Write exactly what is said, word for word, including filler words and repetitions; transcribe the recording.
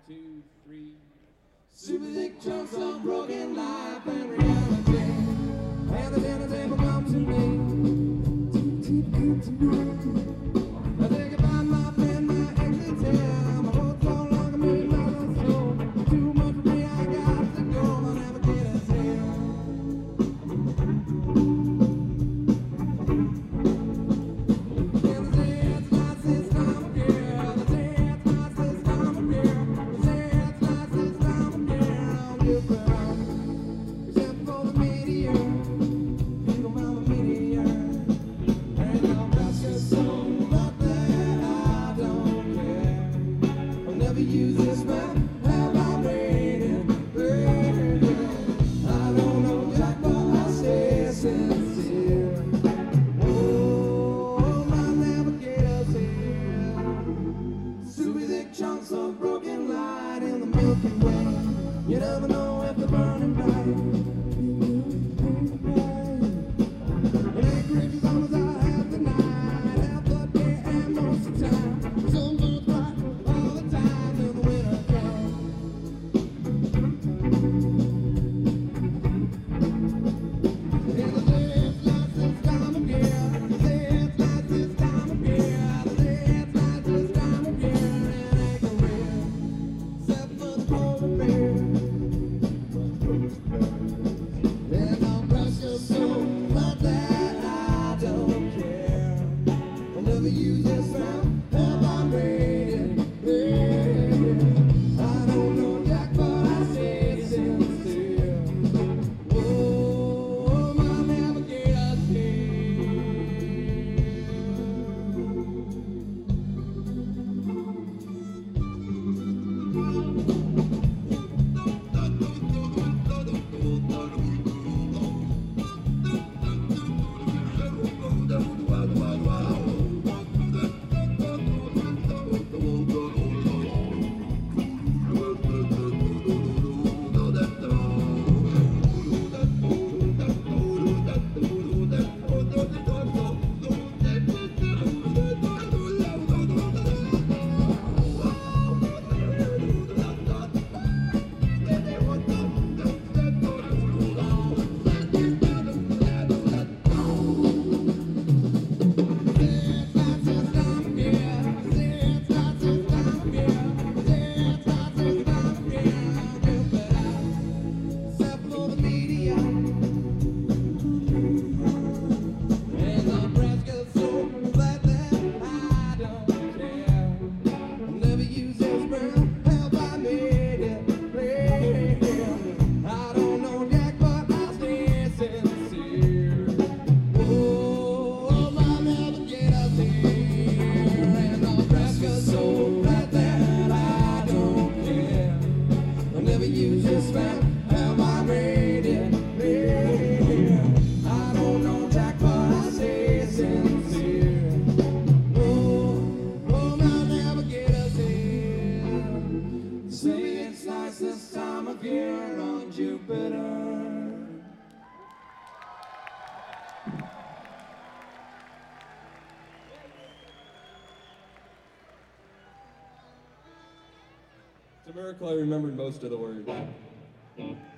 two, three. Super thick chunks of broken life and reality. And the dinner table comes to me. Too, too good to know. I think about my friend, my exit here. My whole so long, I made my own soul. Too much for me, I got to go. I'll never get us here. And they say it's not this time of year. They say it's not this time of year. They say it's not this time of year. I'll give it up. Except for the meteor. Little mama meteor. Ain't no precious soul out there. I don't care. I'll never use this map. Have I waited? I don't know Jack, but I stay sincere. Oh, my navigator's here. Super thick chunks of broken light in the Milky Way. You never know if they're burning bright. It ain't Christmas almost I have the night, half the day and most of the time. Sun burns bright all the time till the winter comes. And they say it's not this time of year. They say it's not this time of year. They say it's not this time of year. It ain't career, except for the polar bear. There's no precious soul out there. I don't care. I'll never use this round. Have I rated? I don't know Jack, but I stay sincere. Oh, my navigator's here. Use this map, have I rated? I don't know Jack, but I stay sincere. Oh, oh, my navigator's here. Say it's nice this time of year on Jupiter. It's a miracle I remembered most of the words.